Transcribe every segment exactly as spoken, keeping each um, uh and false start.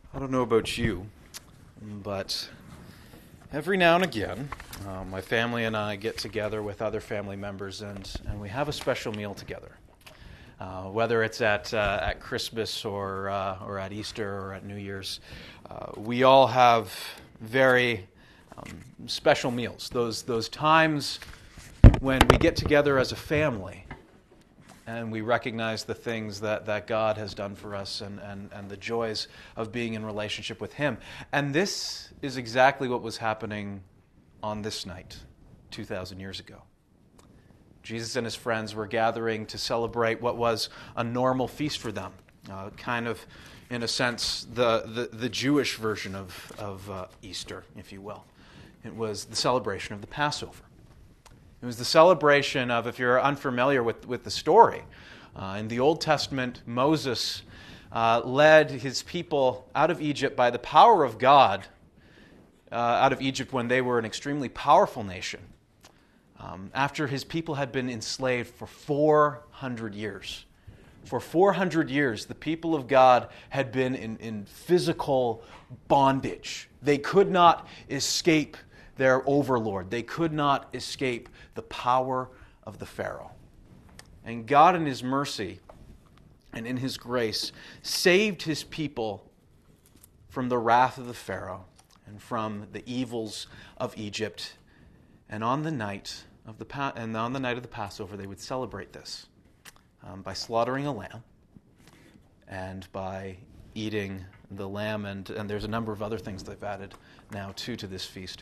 I don't know about you, but every now and again, uh, my family and I get together with other family members, and, and we have a special meal together. Uh, whether it's at uh, at Christmas or uh, or at Easter or at New Year's, uh, we all have very um, special meals. Those those times when we get together as a family and we recognize the things that, that God has done for us and, and, and the joys of being in relationship with Him. And this is exactly what was happening on this night, two thousand years ago. Jesus and His friends were gathering to celebrate what was a normal feast for them, uh, kind of, in a sense, the, the, the Jewish version of, of uh, Easter, if you will. It was the celebration of the Passover. It was the celebration of, if you're unfamiliar with, with the story, uh, in the Old Testament, Moses uh, led his people out of Egypt by the power of God, uh, out of Egypt when they were an extremely powerful nation, um, after his people had been enslaved for four hundred years. For four hundred years, the people of God had been in, in physical bondage. They could not escape their overlord. They could not escape the power of the Pharaoh. And God in His mercy and in His grace saved His people from the wrath of the Pharaoh and from the evils of Egypt. And on the night of the pa- and on the night of the Passover, they would celebrate this um, by slaughtering a lamb and by eating the lamb. And, and there's a number of other things they've added now too to this feast.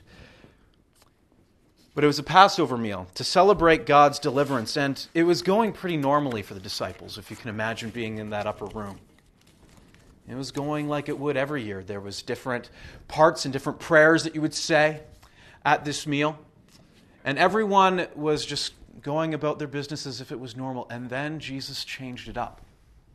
But it was a Passover meal to celebrate God's deliverance, and it was going pretty normally for the disciples, if you can imagine being in that upper room. It was going like it would every year. There was different parts and different prayers that you would say at this meal, and everyone was just going about their business as if it was normal, and then Jesus changed it up.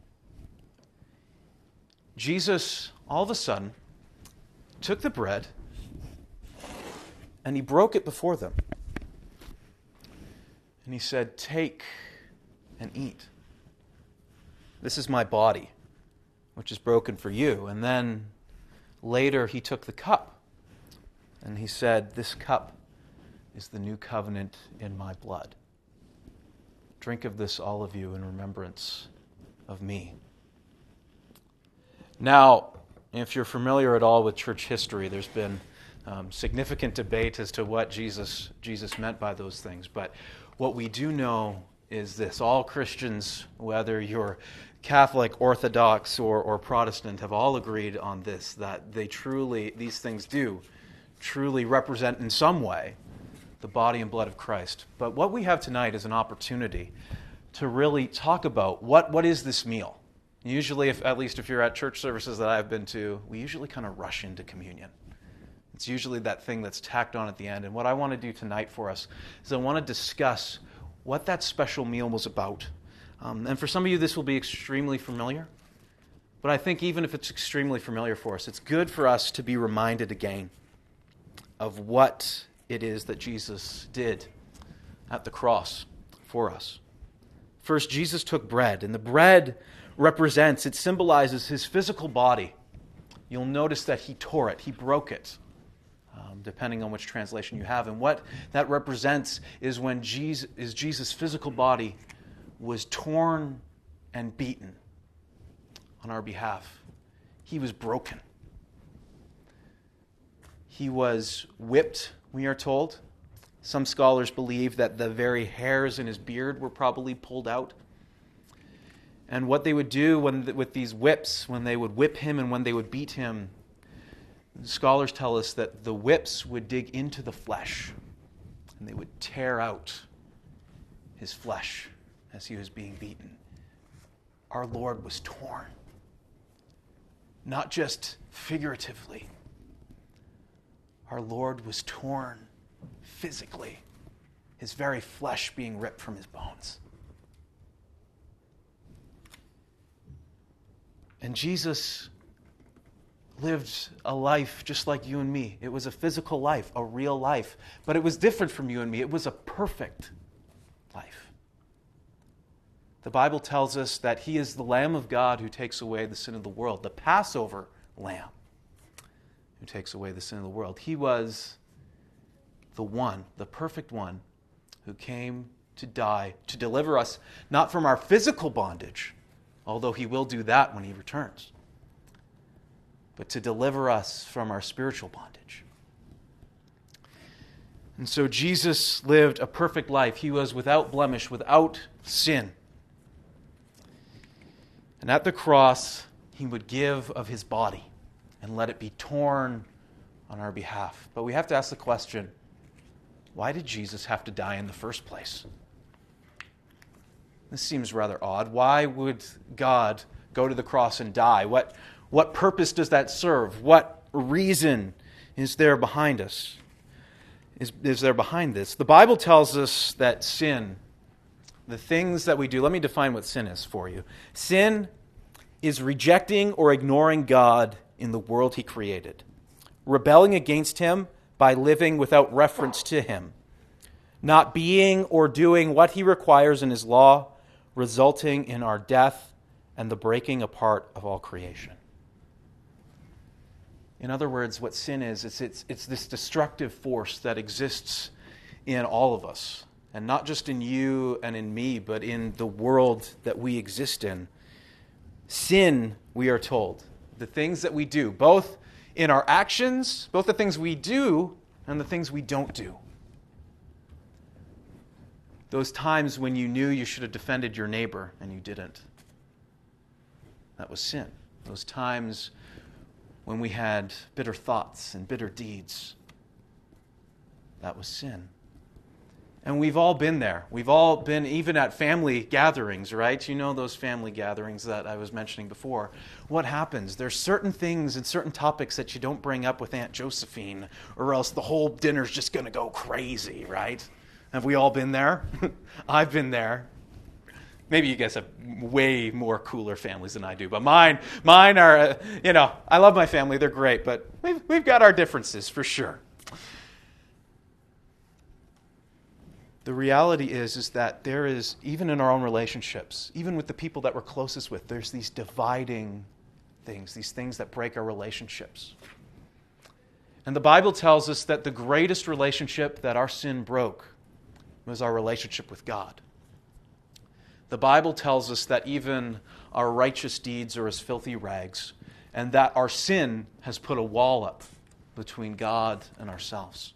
Jesus, all of a sudden, took the bread, and He broke it before them. And He said, "Take and eat. This is my body, which is broken for you." And then later He took the cup, and He said, "This cup is the new covenant in my blood. Drink of this, all of you, in remembrance of me." Now, if you're familiar at all with church history, there's been Um, significant debate as to what Jesus Jesus meant by those things. But what we do know is this: all Christians, whether you're Catholic, Orthodox, or, or Protestant, have all agreed on this, that they truly, these things do truly represent in some way the body and blood of Christ. But what we have tonight is an opportunity to really talk about what, what is this meal. Usually, if, at least if you're at church services that I've been to, we usually kind of rush into communion. It's usually that thing that's tacked on at the end. And what I want to do tonight for us is I want to discuss what that special meal was about. Um, and for some of you, this will be extremely familiar. But I think even if it's extremely familiar for us, it's good for us to be reminded again of what it is that Jesus did at the cross for us. First, Jesus took bread, and the bread represents, it symbolizes His physical body. You'll notice that He tore it, He broke it. Um, depending on which translation you have. And what that represents is when Jesus, is Jesus' physical body was torn and beaten on our behalf. He was broken. He was whipped, we are told. Some scholars believe that the very hairs in His beard were probably pulled out. And what they would do when, with these whips, when they would whip Him and when they would beat Him, scholars tell us that the whips would dig into the flesh and they would tear out His flesh as He was being beaten. Our Lord was torn, not just figuratively. Our Lord was torn physically, His very flesh being ripped from His bones. And Jesus lived a life just like you and me. It was a physical life, a real life. But it was different from you and me. It was a perfect life. The Bible tells us that He is the Lamb of God who takes away the sin of the world, the Passover Lamb. who takes away the sin of the world. He was the one, the perfect one, who came to die, to deliver us not from our physical bondage, although he will do that when he returns, but to deliver us from our spiritual bondage. And so Jesus lived a perfect life. He was without blemish, without sin. And at the cross, he would give of his body and let it be torn on our behalf. But we have to ask the question, why did Jesus have to die in the first place? This seems rather odd. Why would God go to the cross and die? What, what purpose does that serve? What reason is there behind us? Is, is there behind this? The Bible tells us that sin, the things that we do, let me define what sin is for you. Sin is rejecting or ignoring God in the world he created, rebelling against him by living without reference to him, not being or doing what he requires in his law, resulting in our death and the breaking apart of all creation. In other words, what sin is, it's, it's, it's this destructive force that exists in all of us, and not just in you and in me, but in the world that we exist in. Sin, we are told, the things that we do, both in our actions, both the things we do and the things we don't do. Those times when you knew you should have defended your neighbor and you didn't. That was sin. Those times when we had bitter thoughts and bitter deeds. That was sin. And we've all been there. We've all been even at family gatherings, right? You know those family gatherings that I was mentioning before. What happens? There's certain things and certain topics that you don't bring up with Aunt Josephine, or else the whole dinner's just going to go crazy, right? Have we all been there? I've been there. Maybe you guys have way more cooler families than I do, but mine, mine are, uh, you know, I love my family. They're great, but we've, we've got our differences for sure. The reality is, is that there is, even in our own relationships, even with the people that we're closest with, there's these dividing things, these things that break our relationships. And the Bible tells us that the greatest relationship that our sin broke was our relationship with God. The Bible tells us that even our righteous deeds are as filthy rags, and that our sin has put a wall up between God and ourselves.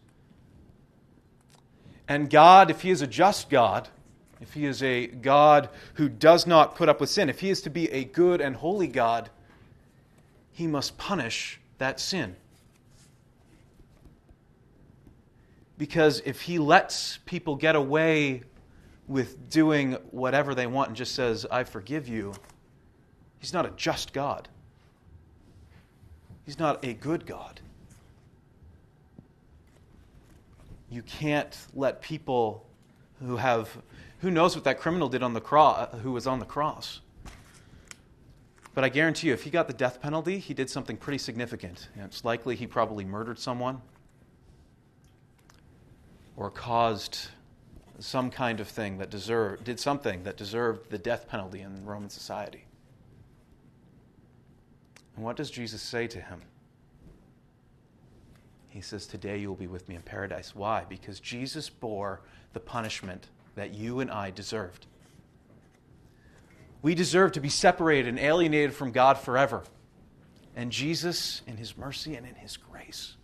And God, if he is a just God, if he is a God who does not put up with sin, if he is to be a good and holy God, he must punish that sin. Because if he lets people get away with doing whatever they want and just says, I forgive you, he's not a just God. He's not a good God. You can't let people who have, who knows what that criminal did on the cross, who was on the cross. But I guarantee you, if he got the death penalty, he did something pretty significant. And it's likely he probably murdered someone or caused some kind of thing that deserved, did something that deserved the death penalty in Roman society. And what does Jesus say to him? He says, today you will be with me in paradise. Why? Because Jesus bore the punishment that you and I deserved. We deserve to be separated and alienated from God forever. And Jesus, in his mercy and in his grace,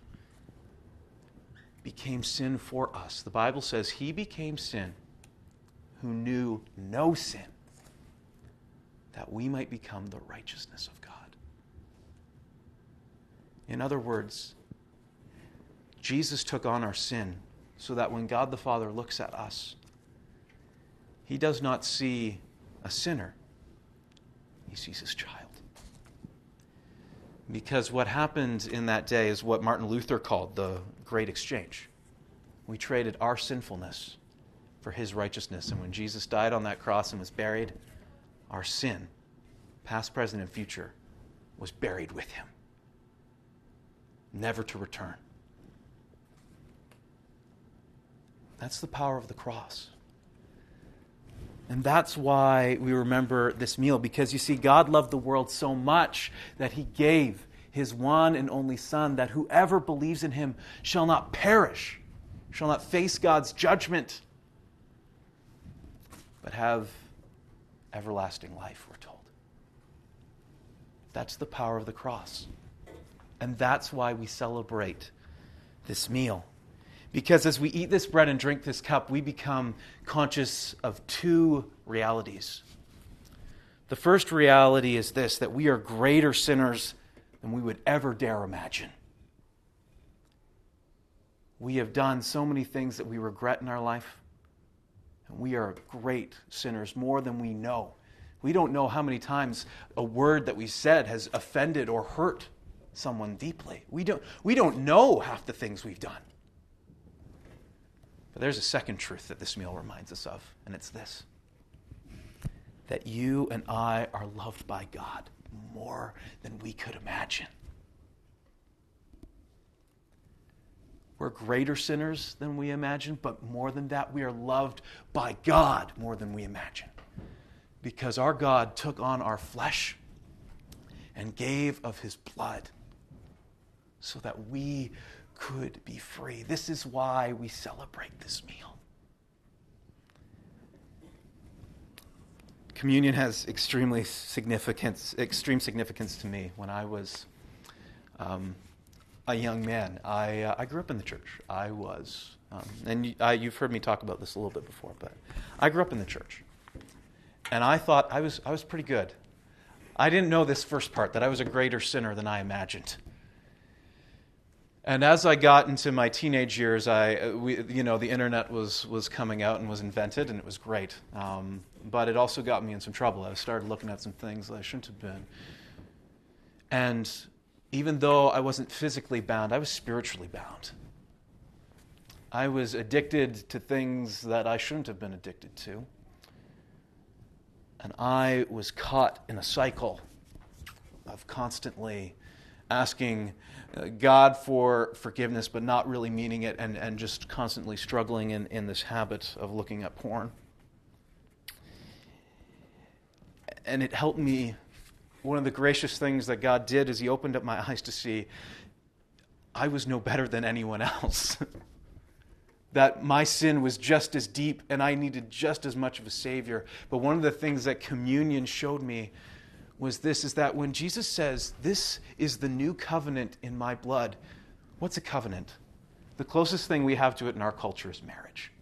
became sin for us. The Bible says he became sin who knew no sin, that we might become the righteousness of God. In other words, Jesus took on our sin so that when God the Father looks at us, he does not see a sinner. He sees his child. Because what happened in that day is what Martin Luther called the Great Exchange. We traded our sinfulness for his righteousness. And when Jesus died on that cross and was buried, our sin, past, present, and future, was buried with him, never to return. That's the power of the cross. And that's why we remember this meal, because you see, God loved the world so much that he gave his one and only Son, that whoever believes in him shall not perish, shall not face God's judgment, but have everlasting life, we're told. That's the power of the cross. And that's why we celebrate this meal. Because as we eat this bread and drink this cup, we become conscious of two realities. The first reality is this, that we are greater sinners than we would ever dare imagine. We have done so many things that we regret in our life, and we are great sinners, more than we know. We don't know how many times a word that we said has offended or hurt someone deeply. We don't, we don't know half the things we've done. But there's a second truth that this meal reminds us of, and it's this: that you and I are loved by God more than we could imagine. We're greater sinners than we imagine, but more than that, we are loved by God more than we imagine. Because our God took on our flesh and gave of his blood so that we could be free. This is why we celebrate this meal. Communion has extremely significance, extreme significance to me. When I was um, a young man, I uh, I grew up in the church. I was, um, and you, I, you've heard me talk about this a little bit before, but I grew up in the church, and I thought I was I was pretty good. I didn't know this first part, that I was a greater sinner than I imagined. And as I got into my teenage years, I, we, you know, the internet was, was coming out and was invented, and it was great. Um, but it also got me in some trouble. I started looking at some things that I shouldn't have been. And even though I wasn't physically bound, I was spiritually bound. I was addicted to things that I shouldn't have been addicted to. And I was caught in a cycle of constantly asking God for forgiveness, but not really meaning it, and, and just constantly struggling in, in this habit of looking at porn. And it helped me. One of the gracious things that God did is he opened up my eyes to see I was no better than anyone else. That my sin was just as deep and I needed just as much of a Savior. But one of the things that communion showed me was this, is that when Jesus says, this is the new covenant in my blood, what's a covenant? The closest thing we have to it in our culture is marriage.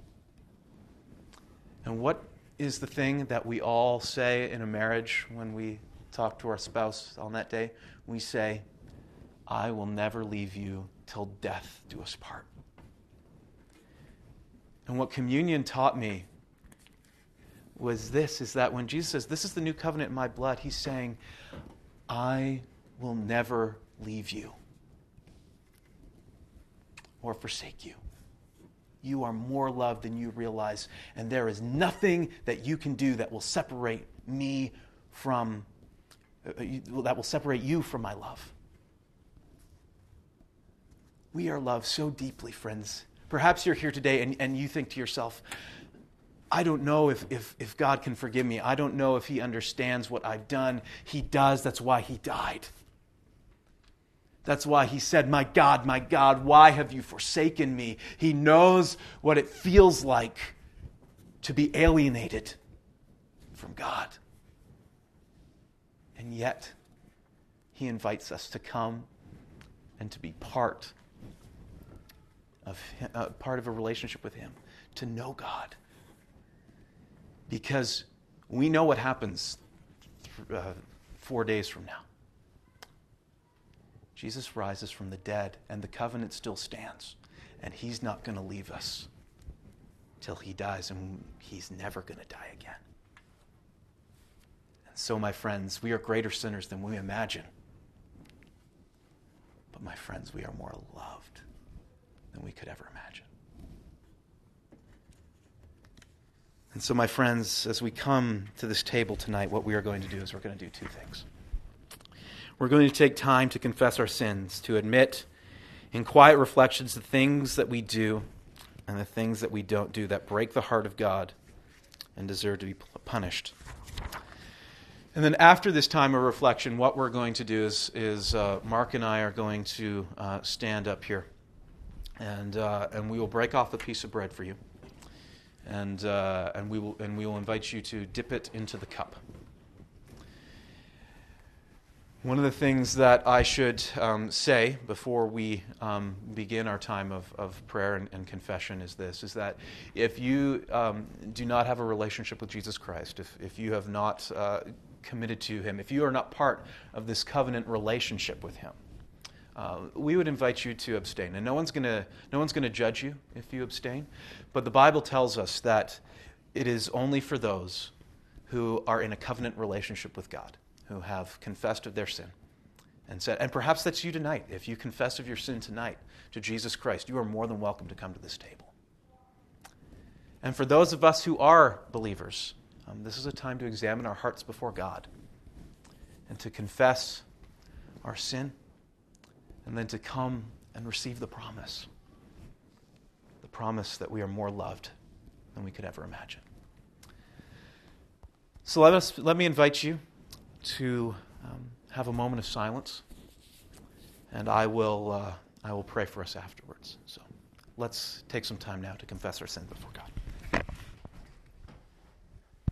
And what is the thing that we all say in a marriage when we talk to our spouse on that day? We say, I will never leave you till death do us part. And what communion taught me was this, is that when Jesus says, this is the new covenant in my blood, he's saying, I will never leave you or forsake you. You are more loved than you realize, and there is nothing that you can do that will separate me from, uh, that will separate you from my love. We are loved so deeply, friends. Perhaps you're here today and, and you think to yourself, I don't know if, if, if God can forgive me. I don't know if he understands what I've done. He does. That's why he died. That's why he said, my God, my God, why have you forsaken me? He knows what it feels like to be alienated from God. And yet, he invites us to come and to be part of him, uh, part of a relationship with him, to know God. Because we know what happens th- uh, four days from now. Jesus rises from the dead, and the covenant still stands. And he's not going to leave us till he dies, and he's never going to die again. And so, my friends, we are greater sinners than we imagine. But, my friends, we are more loved than we could ever imagine. And so, my friends, as we come to this table tonight, what we are going to do is we're going to do two things. We're going to take time to confess our sins, to admit in quiet reflections the things that we do and the things that we don't do that break the heart of God and deserve to be punished. And then after this time of reflection, what we're going to do is, is uh, Mark and I are going to uh, stand up here, and uh, and we will break off a piece of bread for you, and uh, and we will and we will invite you to dip it into the cup. One of the things that I should um, say before we um, begin our time of, of prayer and, and confession is this, is that if you um, do not have a relationship with Jesus Christ, if, if you have not uh, committed to Him, if you are not part of this covenant relationship with Him, uh, we would invite you to abstain. And no one's going to no one's going to judge you if you abstain, but the Bible tells us that it is only for those who are in a covenant relationship with God, who have confessed of their sin and said, and perhaps that's you tonight. If you confess of your sin tonight to Jesus Christ, you are more than welcome to come to this table. And for those of us who are believers, um, this is a time to examine our hearts before God and to confess our sin and then to come and receive the promise, the promise that we are more loved than we could ever imagine. So let us let me invite you to um, have a moment of silence, and I will uh, I will pray for us afterwards. So let's take some time now to confess our sin before God.